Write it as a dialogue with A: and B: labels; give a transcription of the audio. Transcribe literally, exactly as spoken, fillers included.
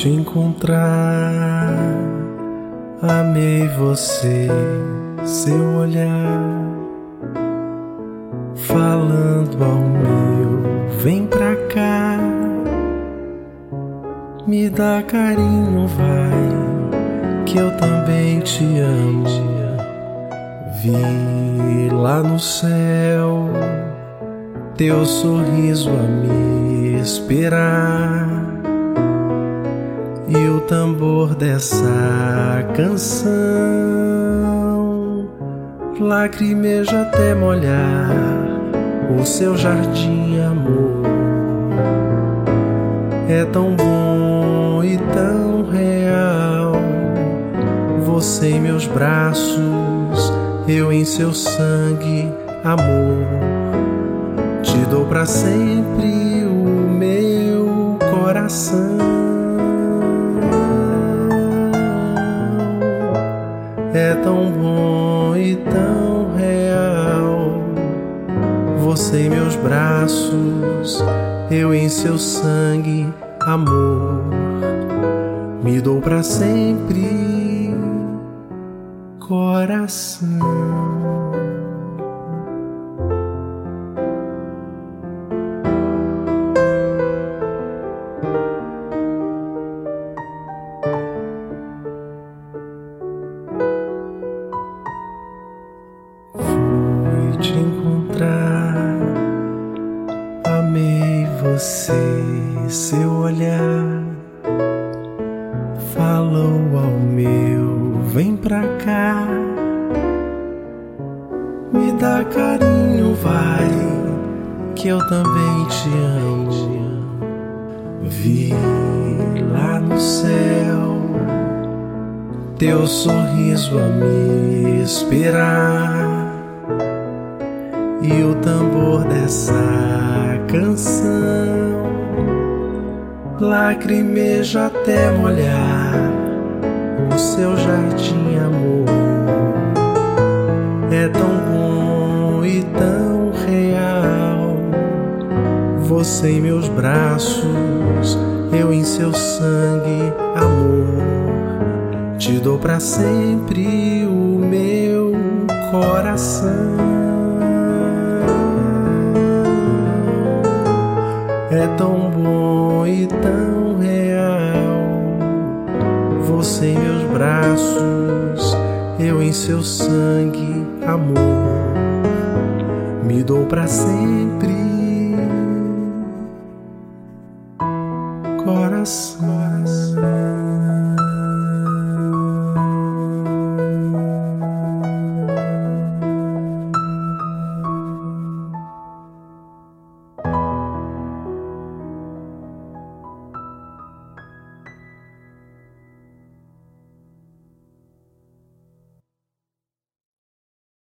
A: te encontrar. Amei você, seu olhar, falando ao meu, vem pra cá, me dá carinho, vai, que eu também te amo. Vi lá no céu teu sorriso a me esperar, e o tambor dessa canção lacrimeja até molhar o seu jardim, amor. É tão bom e tão real, você em meus braços, eu em seu sangue, amor. Te dou pra sempre o meu coração. É tão bom e tão real, você em meus braços, eu em seu sangue, amor. Me dou pra sempre coração. Fui te encontrar, amei você, seu olhar falou ao meu, vem pra cá, me dá carinho, vai, que eu também te amo. Vi lá no céu teu sorriso a me esperar, e o tambor dessa canção lacrimeja até molhar o seu jardim, amor. É tão bom e tão real, você em meus braços, eu em seu sangue, amor. Te dou pra sempre o meu coração. É tão bom e tão real, você em meus braços, eu em seu sangue, amor. Me dou pra sempre coração.